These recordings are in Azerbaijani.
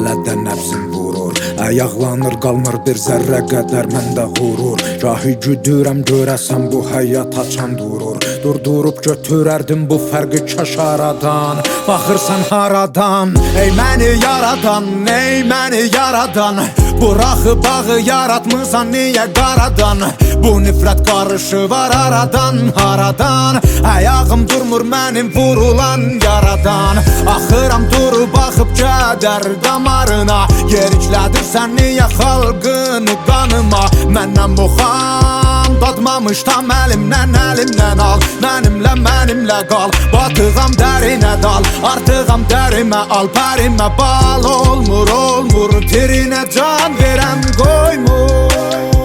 Hələ nəfsim vurur, ayaqlanır qalmır bir zərrə qədər məndə qurur. Gahi güdürəm görəsən bu həyat açan durur. Durdurub götürərdim bu fərqi kaş aradan. Baxırsan haradan, ey məni yaradan, ey məni yaradan. Buraxı bağı yaratmısan niyə qaradan? Bu nifrət qarışı var aradan, haradan? Ayağım durmur mənim vurulan yaradan. Axıram durub baxıb kədər damarına. Yeriklədirsən niyə xalqını qanıma? Məndən buxan dadmamış tam əlimdən al. Mənimlə qal, batıqam dərinə dal. Artıqam dərimə al, pərimə bal. Olmur, tirinə can verən qoymur.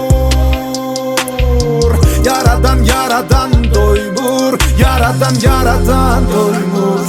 Yaradan doymur, yaradan doymur.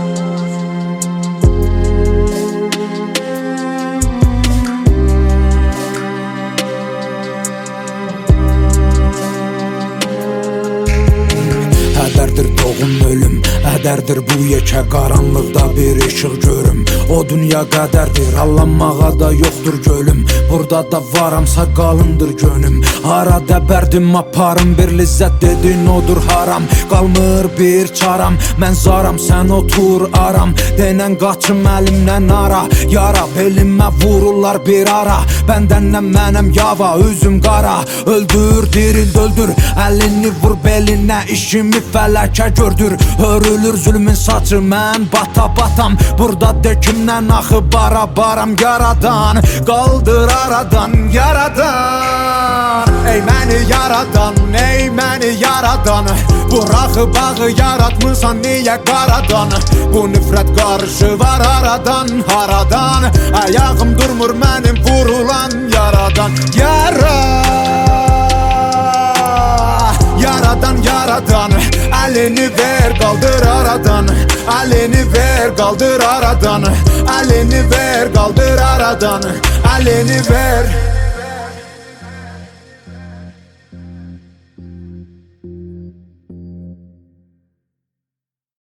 Hədərdir doğum ölüm, hədərdir bu yekə qaranlıqda bir işıq görüm. O dünya qədərdir, allanmağa da yoxdur gölüm. Burada da varamsa qalındır gönüm. Hara dəbərdim aparım, bir lizzət dedin odur haram. Qalmır bir çaram, mən zaram, sən otur aram. Denən qaçım əlimdən ara, yara belimə vururlar bir ara. Bəndəndən mənəm yava, üzüm qara. Öldür, diril, öldür, əlini vur belinə, işimi fələkə gördür. Hörülür zülmün saçı, mən batam. Burada dökümdən axı baram. Yaradan, qaldır aradan, yaradan. Ey məni yaradan, ey məni yaradan. Buraxı bağı yaratmısan niyə qaradan? Bu nifrət qarışı var aradan, haradan? Ayağım durmur mənim vurulan yaradan. Yaradan, əlini ver qaldır aradan. Əlini ver qaldır aradan. Əlini ver qaldır aradan. Əlini ver.